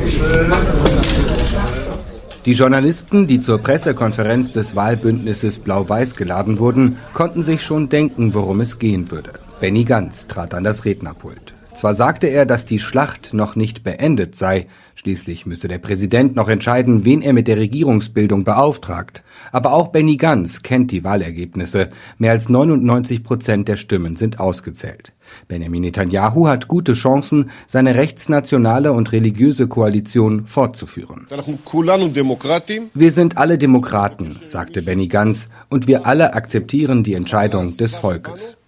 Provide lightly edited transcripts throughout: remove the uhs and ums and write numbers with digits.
Die Journalisten, die zur Pressekonferenz des Wahlbündnisses Blau-Weiß geladen wurden, konnten sich schon denken, worum es gehen würde. Benny Gantz trat an das Rednerpult. Zwar sagte er, dass die Schlacht noch nicht beendet sei, schließlich müsse der Präsident noch entscheiden, wen er mit der Regierungsbildung beauftragt. Aber auch Benny Gantz kennt die Wahlergebnisse. Mehr als 99% der Stimmen sind ausgezählt. Benjamin Netanyahu hat gute Chancen, seine rechtsnationale und religiöse Koalition fortzuführen. Wir sind alle Demokraten, sagte Benny Gantz, und wir alle akzeptieren die Entscheidung des Volkes.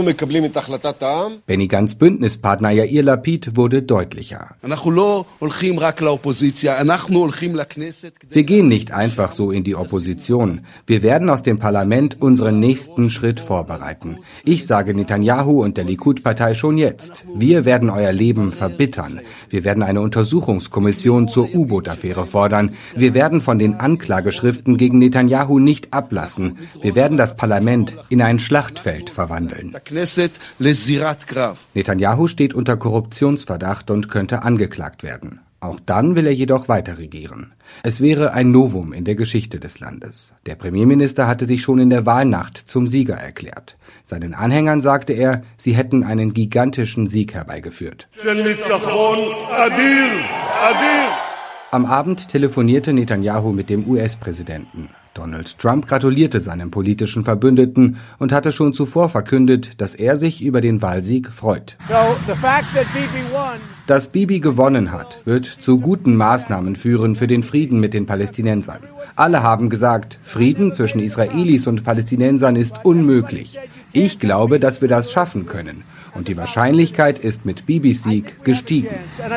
Benny Gantz' Bündnispartner Yair Lapid wurde deutlicher. Wir gehen nicht einfach so in die Opposition. Wir werden aus dem Parlament unseren nächsten Schritt vorbereiten. Ich sage Netanyahu und der Likud-Partei schon jetzt. Wir werden euer Leben verbittern. Wir werden eine Untersuchungskommission zur U-Boot-Affäre fordern. Wir werden von den Anklageschriften gegen Netanyahu nicht ablassen. Wir werden das Parlament in ein Schlachtfeld verwandeln. Netanyahu steht unter Korruptionsverdacht und könnte angeklagt werden. Auch dann will er jedoch weiter regieren. Es wäre ein Novum in der Geschichte des Landes. Der Premierminister hatte sich schon in der Wahlnacht zum Sieger erklärt. Seinen Anhängern sagte er, sie hätten einen gigantischen Sieg herbeigeführt. Am Abend telefonierte Netanyahu mit dem US-Präsidenten. Donald Trump gratulierte seinem politischen Verbündeten und hatte schon zuvor verkündet, dass er sich über den Wahlsieg freut. Dass Bibi gewonnen hat, wird zu guten Maßnahmen führen für den Frieden mit den Palästinensern. Alle haben gesagt, Frieden zwischen Israelis und Palästinensern ist unmöglich. Ich glaube, dass wir das schaffen können. Und die Wahrscheinlichkeit ist mit Bibis Sieg gestiegen.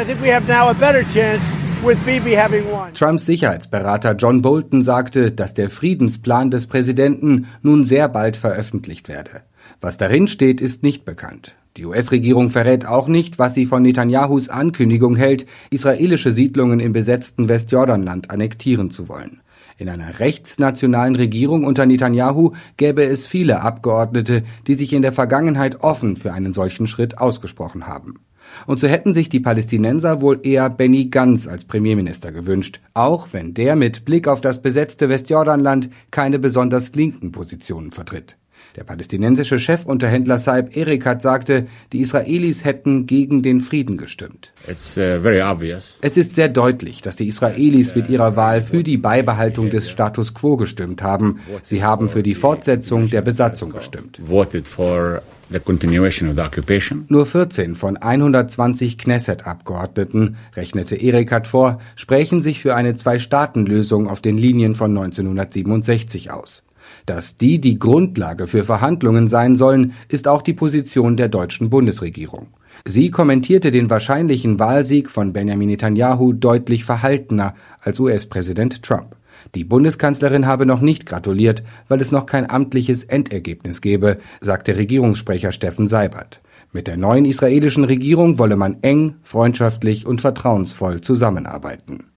Trumps Sicherheitsberater John Bolton sagte, dass der Friedensplan des Präsidenten nun sehr bald veröffentlicht werde. Was darin steht, ist nicht bekannt. Die US-Regierung verrät auch nicht, was sie von Netanyahus Ankündigung hält, israelische Siedlungen im besetzten Westjordanland annektieren zu wollen. In einer rechtsnationalen Regierung unter Netanyahu gäbe es viele Abgeordnete, die sich in der Vergangenheit offen für einen solchen Schritt ausgesprochen haben. Und so hätten sich die Palästinenser wohl eher Benny Gantz als Premierminister gewünscht, auch wenn der mit Blick auf das besetzte Westjordanland keine besonders linken Positionen vertritt. Der palästinensische Chefunterhändler Saib Erekat sagte, die Israelis hätten gegen den Frieden gestimmt. Es ist sehr deutlich, dass die Israelis mit ihrer Wahl für die Beibehaltung des Status quo gestimmt haben. Sie haben für die Fortsetzung der Besatzung gestimmt. Nur 14 von 120 Knesset-Abgeordneten, rechnete Erekat vor, sprechen sich für eine Zwei-Staaten-Lösung auf den Linien von 1967 aus. Dass die Grundlage für Verhandlungen sein sollen, ist auch die Position der deutschen Bundesregierung. Sie kommentierte den wahrscheinlichen Wahlsieg von Benjamin Netanyahu deutlich verhaltener als US-Präsident Trump. Die Bundeskanzlerin habe noch nicht gratuliert, weil es noch kein amtliches Endergebnis gebe, sagte Regierungssprecher Steffen Seibert. Mit der neuen israelischen Regierung wolle man eng, freundschaftlich und vertrauensvoll zusammenarbeiten.